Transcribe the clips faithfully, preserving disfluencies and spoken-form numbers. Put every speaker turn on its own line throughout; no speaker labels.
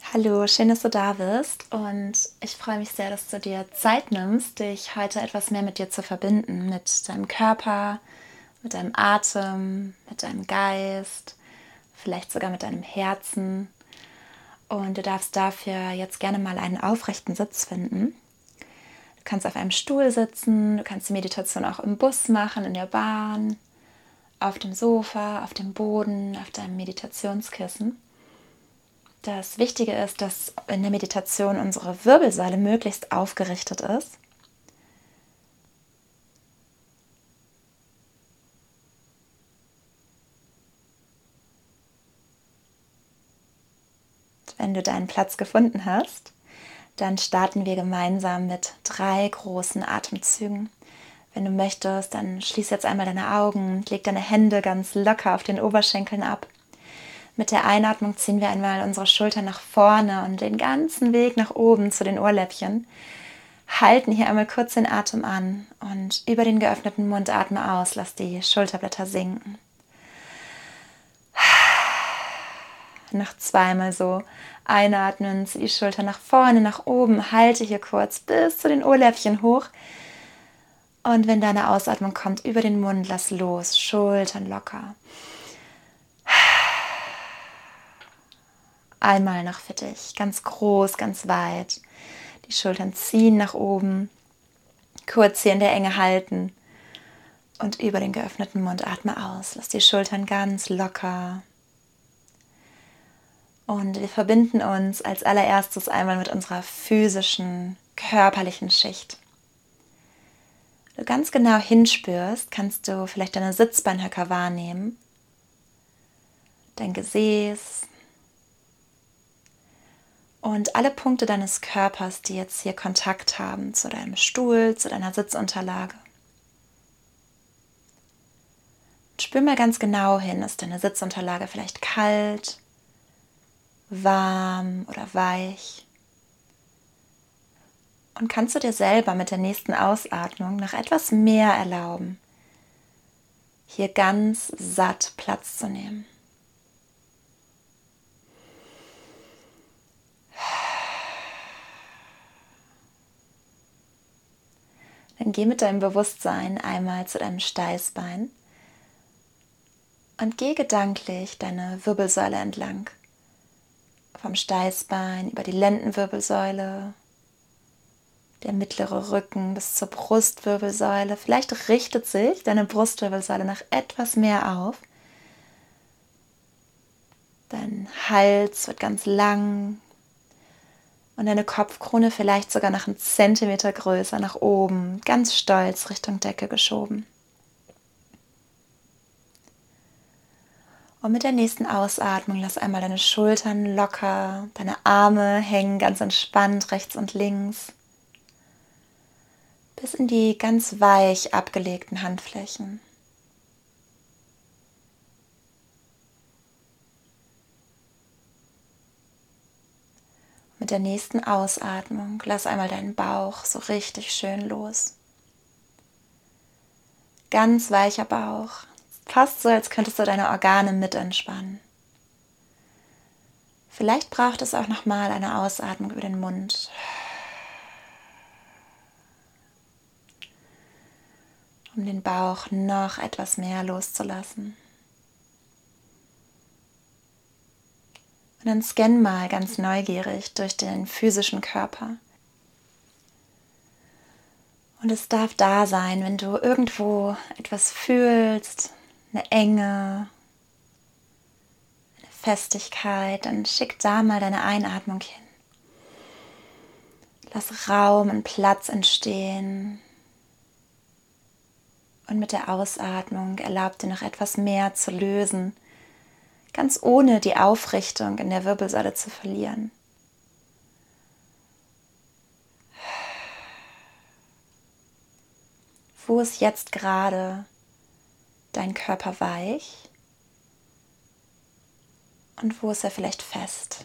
Hallo, schön, dass du da bist und ich freue mich sehr, dass du dir Zeit nimmst, dich heute etwas mehr mit dir zu verbinden, mit deinem Körper, mit deinem Atem, mit deinem Geist, vielleicht sogar mit deinem Herzen. Und du darfst dafür jetzt gerne mal einen aufrechten Sitz finden. Du kannst auf einem Stuhl sitzen, du kannst die Meditation auch im Bus machen, in der Bahn, auf dem Sofa, auf dem Boden, auf deinem Meditationskissen. Das Wichtige ist, dass in der Meditation unsere Wirbelsäule möglichst aufgerichtet ist. Wenn du deinen Platz gefunden hast, dann starten wir gemeinsam mit drei großen Atemzügen. Wenn du möchtest, dann schließ jetzt einmal deine Augen, leg deine Hände ganz locker auf den Oberschenkeln ab. Mit der Einatmung ziehen wir einmal unsere Schultern nach vorne und den ganzen Weg nach oben zu den Ohrläppchen. Halten hier einmal kurz den Atem an und über den geöffneten Mund atme aus, lass die Schulterblätter sinken. Noch zweimal so. Einatmen, zieh die Schulter nach vorne, nach oben, halte hier kurz bis zu den Ohrläppchen hoch. Und wenn deine Ausatmung kommt, über den Mund, lass los, Schultern locker. Einmal noch für dich, ganz groß, ganz weit. Die Schultern ziehen nach oben, kurz hier in der Enge halten. Und über den geöffneten Mund atme aus, lass die Schultern ganz locker. Und wir verbinden uns als allererstes einmal mit unserer physischen, körperlichen Schicht. Wenn du ganz genau hinspürst, kannst du vielleicht deine Sitzbeinhöcker wahrnehmen, dein Gesäß und alle Punkte deines Körpers, die jetzt hier Kontakt haben zu deinem Stuhl, zu deiner Sitzunterlage. Spür mal ganz genau hin, ist deine Sitzunterlage vielleicht kalt, warm oder weich? Und kannst du dir selber mit der nächsten Ausatmung noch etwas mehr erlauben, hier ganz satt Platz zu nehmen? Dann geh mit deinem Bewusstsein einmal zu deinem Steißbein und geh gedanklich deine Wirbelsäule entlang. Vom Steißbein über die Lendenwirbelsäule, der mittlere Rücken bis zur Brustwirbelsäule. Vielleicht richtet sich deine Brustwirbelsäule noch etwas mehr auf. Dein Hals wird ganz lang und deine Kopfkrone vielleicht sogar noch einen Zentimeter größer nach oben, ganz stolz Richtung Decke geschoben. Und mit der nächsten Ausatmung lass einmal deine Schultern locker, deine Arme hängen ganz entspannt rechts und links, bis in die ganz weich abgelegten Handflächen. Mit der nächsten Ausatmung lass einmal deinen Bauch so richtig schön los. Ganz weicher Bauch, fast so, als könntest du deine Organe mit entspannen. Vielleicht braucht es auch nochmal eine Ausatmung über den Mund. Um den Bauch noch etwas mehr loszulassen. Und dann scann mal ganz neugierig durch den physischen Körper. Und es darf da sein, wenn du irgendwo etwas fühlst, eine Enge, eine Festigkeit, dann schick da mal deine Einatmung hin. Lass Raum und Platz entstehen. Und mit der Ausatmung erlaub dir noch etwas mehr zu lösen, ganz ohne die Aufrichtung in der Wirbelsäule zu verlieren. Wo ist jetzt gerade dein Körper weich und wo ist er vielleicht fest?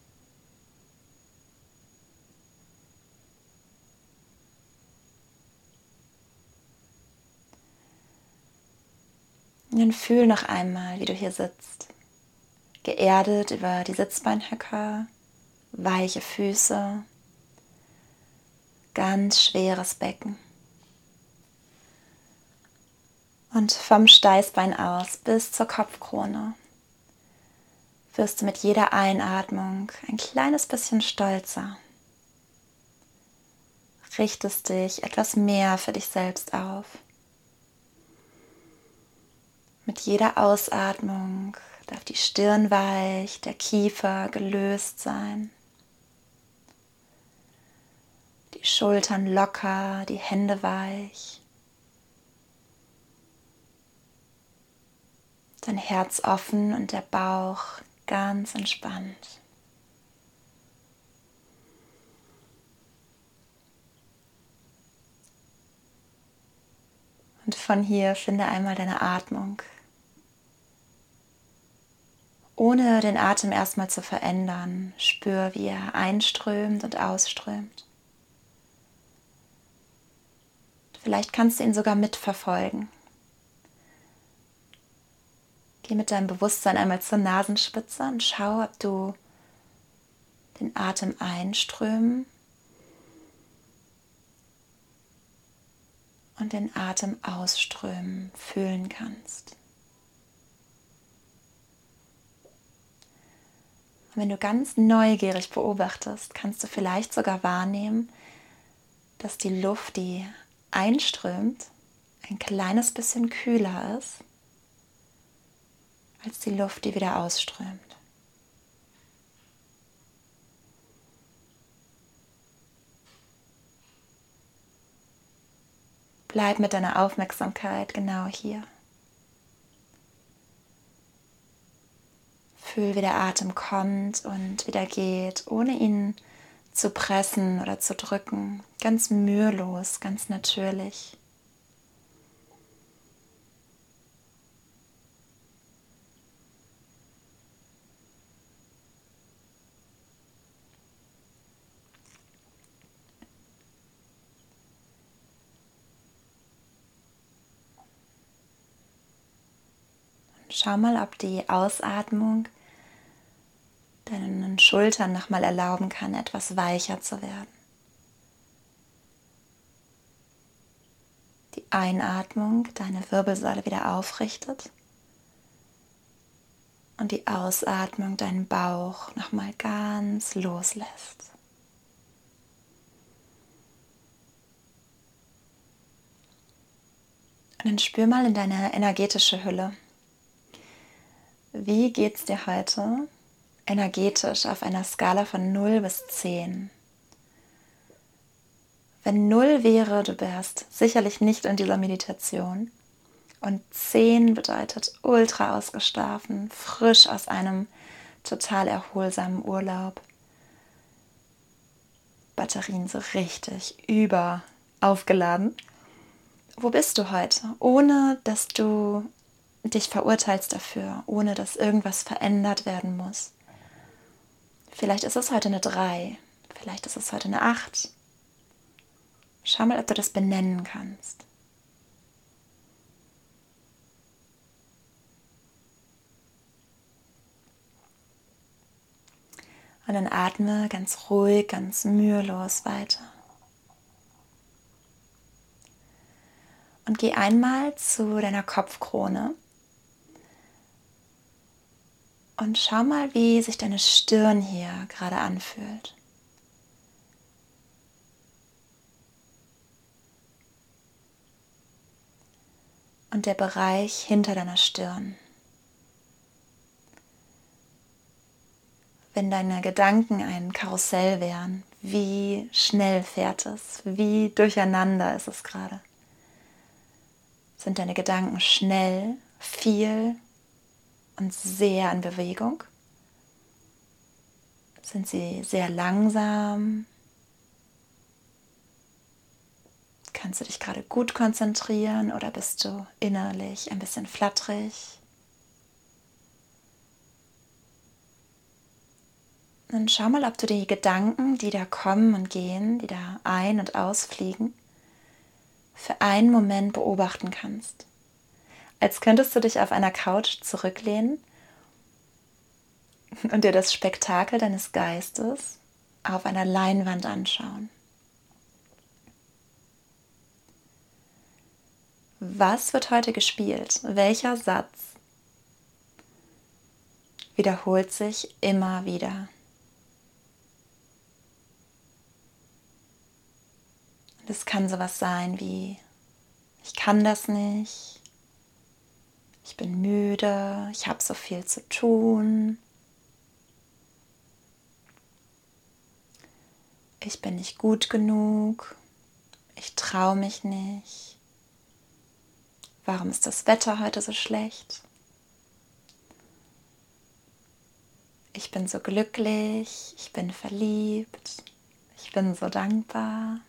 Und dann fühl noch einmal, wie du hier sitzt, geerdet über die Sitzbeinhöcker, weiche Füße, ganz schweres Becken. Und vom Steißbein aus bis zur Kopfkrone wirst du mit jeder Einatmung ein kleines bisschen stolzer. Richtest dich etwas mehr für dich selbst auf. Mit jeder Ausatmung darf die Stirn weich, der Kiefer gelöst sein. Die Schultern locker, die Hände weich. Dein Herz offen und der Bauch ganz entspannt. Und von hier finde einmal deine Atmung. Ohne den Atem erstmal zu verändern, spür, wie er einströmt und ausströmt. Vielleicht kannst du ihn sogar mitverfolgen. Geh mit deinem Bewusstsein einmal zur Nasenspitze und schau, ob du den Atem einströmen und den Atem ausströmen fühlen kannst. Und wenn du ganz neugierig beobachtest, kannst du vielleicht sogar wahrnehmen, dass die Luft, die einströmt, ein kleines bisschen kühler ist als die Luft, die wieder ausströmt. Bleib mit deiner Aufmerksamkeit genau hier. Fühl, wie der Atem kommt und wieder geht, ohne ihn zu pressen oder zu drücken. Ganz mühelos, ganz natürlich. Schau mal, ob die Ausatmung deinen Schultern nochmal erlauben kann, etwas weicher zu werden. Die Einatmung deine Wirbelsäule wieder aufrichtet und die Ausatmung deinen Bauch nochmal ganz loslässt. Und dann spür mal in deine energetische Hülle. Wie geht's dir heute energetisch auf einer Skala von null bis zehn? Wenn null wäre, du wärst sicherlich nicht in dieser Meditation. Und zehn bedeutet ultra ausgeschlafen, frisch aus einem total erholsamen Urlaub. Batterien so richtig über aufgeladen. Wo bist du heute? Ohne dass du dich verurteilst dafür, ohne dass irgendwas verändert werden muss. Vielleicht ist es heute eine drei, vielleicht ist es heute eine acht. Schau mal, ob du das benennen kannst. Und dann atme ganz ruhig, ganz mühelos weiter. Und geh einmal zu deiner Kopfkrone. Und schau mal, wie sich deine Stirn hier gerade anfühlt. Und der Bereich hinter deiner Stirn. Wenn deine Gedanken ein Karussell wären, wie schnell fährt es? Wie durcheinander ist es gerade? Sind deine Gedanken schnell, viel und sehr in Bewegung? Sind sie sehr langsam? Kannst du dich gerade gut konzentrieren oder bist du innerlich ein bisschen flatterig? Dann schau mal, ob du die Gedanken, die da kommen und gehen, die da ein- und ausfliegen, für einen Moment beobachten kannst. Als könntest du dich auf einer Couch zurücklehnen und dir das Spektakel deines Geistes auf einer Leinwand anschauen. Was wird heute gespielt? Welcher Satz wiederholt sich immer wieder? Das kann sowas sein wie: Ich kann das nicht, ich bin müde, ich habe so viel zu tun, ich bin nicht gut genug, ich traue mich nicht, warum ist das Wetter heute so schlecht, ich bin so glücklich, ich bin verliebt, ich bin so dankbar.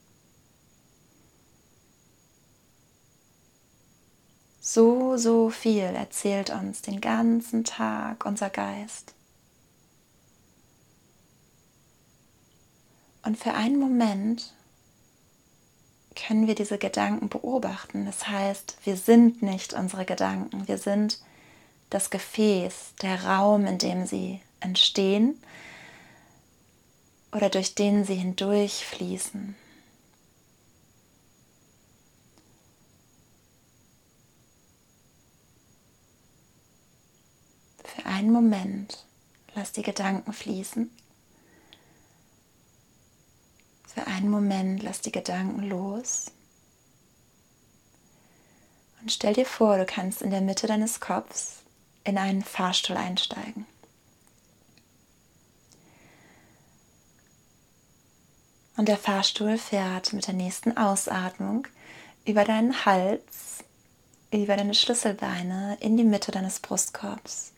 So, so viel erzählt uns den ganzen Tag unser Geist. Und für einen Moment können wir diese Gedanken beobachten. Das heißt, wir sind nicht unsere Gedanken, wir sind das Gefäß, der Raum, in dem sie entstehen oder durch den sie hindurchfließen. Für einen Moment lass die Gedanken fließen. Für einen Moment lass die Gedanken los. Und stell dir vor, du kannst in der Mitte deines Kopfs in einen Fahrstuhl einsteigen. Und der Fahrstuhl fährt mit der nächsten Ausatmung über deinen Hals, über deine Schlüsselbeine in die Mitte deines Brustkorbs.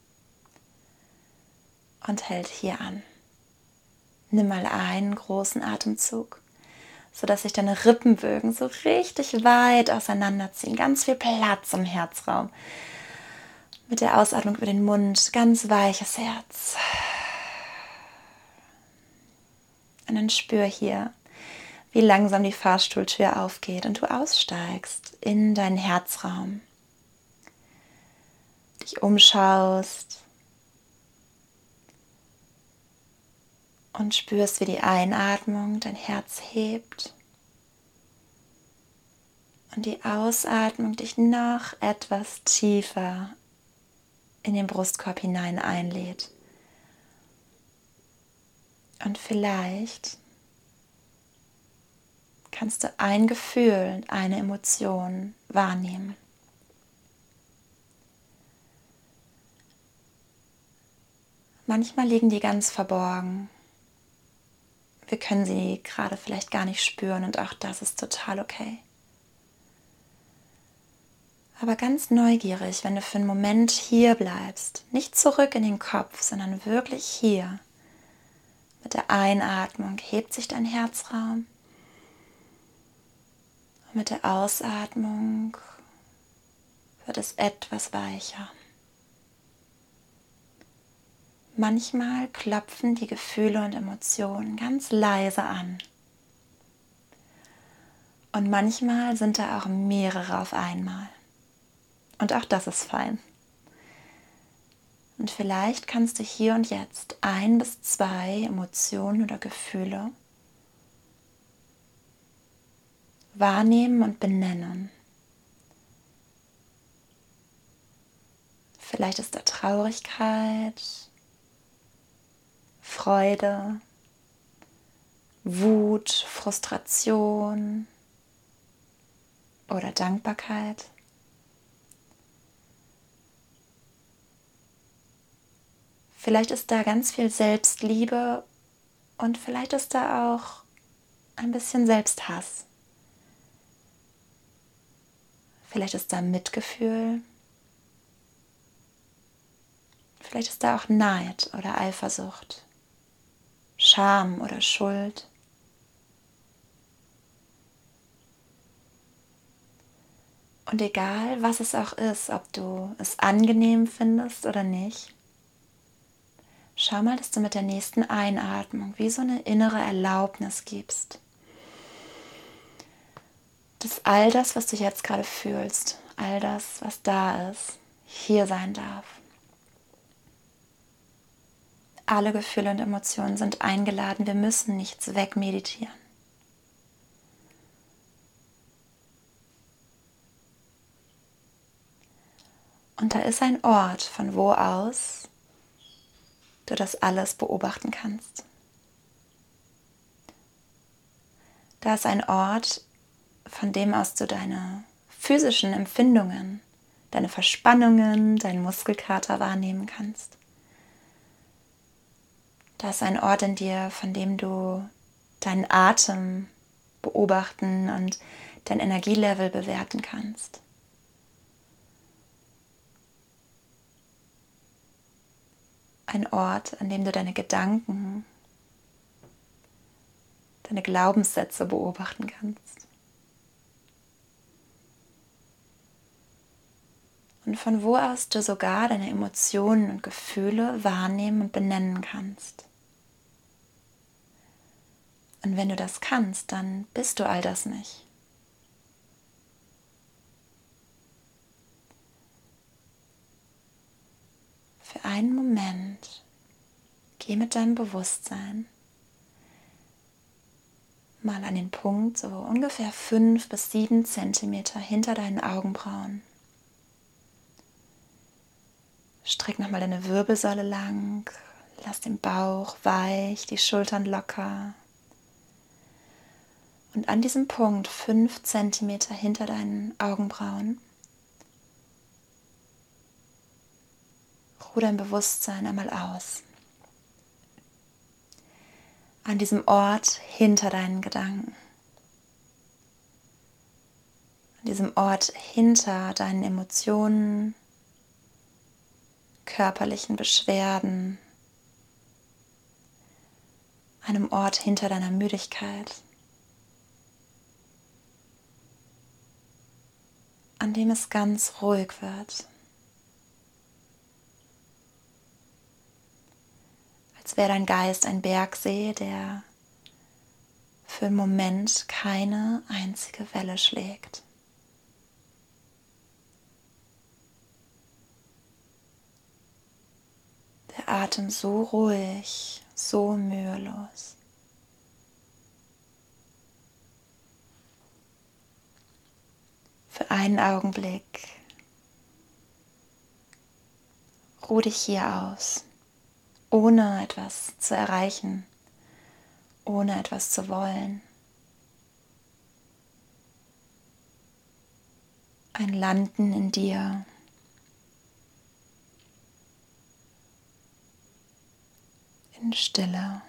Und hält hier an. Nimm mal einen großen Atemzug, sodass sich deine Rippenbögen so richtig weit auseinanderziehen. Ganz viel Platz im Herzraum. Mit der Ausatmung über den Mund, ganz weiches Herz. Und dann spür hier, wie langsam die Fahrstuhltür aufgeht und du aussteigst in deinen Herzraum. Dich umschaust und spürst, wie die Einatmung dein Herz hebt und die Ausatmung dich noch etwas tiefer in den Brustkorb hinein einlädt. Und vielleicht kannst du ein Gefühl, eine Emotion wahrnehmen. Manchmal liegen die ganz verborgen. Wir können sie gerade vielleicht gar nicht spüren und auch das ist total okay. Aber ganz neugierig, wenn du für einen Moment hier bleibst, nicht zurück in den Kopf, sondern wirklich hier. Mit der Einatmung hebt sich dein Herzraum und mit der Ausatmung wird es etwas weicher. Manchmal klopfen die Gefühle und Emotionen ganz leise an. Und manchmal sind da auch mehrere auf einmal. Und auch das ist fein. Und vielleicht kannst du hier und jetzt ein bis zwei Emotionen oder Gefühle wahrnehmen und benennen. Vielleicht ist da Traurigkeit, Freude, Wut, Frustration oder Dankbarkeit. Vielleicht ist da ganz viel Selbstliebe und vielleicht ist da auch ein bisschen Selbsthass. Vielleicht ist da Mitgefühl. Vielleicht ist da auch Neid oder Eifersucht, Scham oder Schuld. Und egal, was es auch ist, ob du es angenehm findest oder nicht, schau mal, dass du mit der nächsten Einatmung wie so eine innere Erlaubnis gibst. Dass all das, was du jetzt gerade fühlst, all das, was da ist, hier sein darf. Alle Gefühle und Emotionen sind eingeladen. Wir müssen nichts wegmeditieren. Und da ist ein Ort, von wo aus du das alles beobachten kannst. Da ist ein Ort, von dem aus du deine physischen Empfindungen, deine Verspannungen, deinen Muskelkater wahrnehmen kannst. Da ist ein Ort in dir, von dem du deinen Atem beobachten und dein Energielevel bewerten kannst. Ein Ort, an dem du deine Gedanken, deine Glaubenssätze beobachten kannst. Und von wo aus du sogar deine Emotionen und Gefühle wahrnehmen und benennen kannst. Und wenn du das kannst, dann bist du all das nicht. Für einen Moment geh mit deinem Bewusstsein mal an den Punkt, so ungefähr fünf bis sieben Zentimeter hinter deinen Augenbrauen. Streck nochmal deine Wirbelsäule lang, lass den Bauch weich, die Schultern locker. Und an diesem Punkt, fünf Zentimeter hinter deinen Augenbrauen, ruh dein Bewusstsein einmal aus. An diesem Ort hinter deinen Gedanken. An diesem Ort hinter deinen Emotionen, körperlichen Beschwerden. Einem Ort hinter deiner Müdigkeit. An dem es ganz ruhig wird. Als wäre dein Geist ein Bergsee, der für einen Moment keine einzige Welle schlägt. Der Atem so ruhig, so mühelos. Für einen Augenblick ruh dich hier aus, ohne etwas zu erreichen, ohne etwas zu wollen. Ein Landen in dir. In Stille.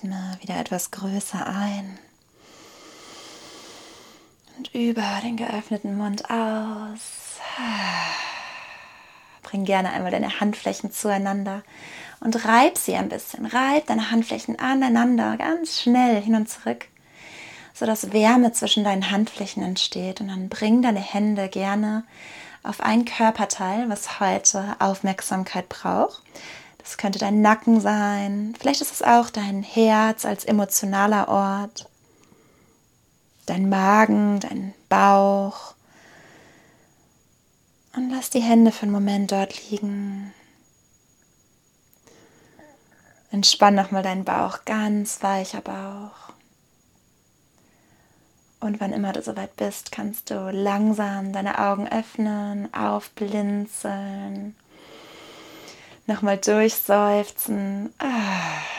Atme wieder etwas größer ein und über den geöffneten Mund aus. Bring gerne einmal deine Handflächen zueinander und reib sie ein bisschen. Reib deine Handflächen aneinander, ganz schnell hin und zurück, sodass Wärme zwischen deinen Handflächen entsteht. Und dann bring deine Hände gerne auf ein Körperteil, was heute Aufmerksamkeit braucht. Das könnte dein Nacken sein, vielleicht ist es auch dein Herz als emotionaler Ort, dein Magen, dein Bauch. Und lass die Hände für einen Moment dort liegen. Entspann nochmal deinen Bauch, ganz weicher Bauch. Und wann immer du soweit bist, kannst du langsam deine Augen öffnen, aufblinzeln. Nochmal durchseufzen